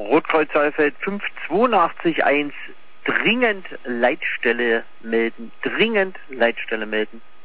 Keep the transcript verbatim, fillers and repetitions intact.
Rotkreuz Saalfeld fünf zwei eins, dringend Leitstelle melden, dringend Leitstelle melden.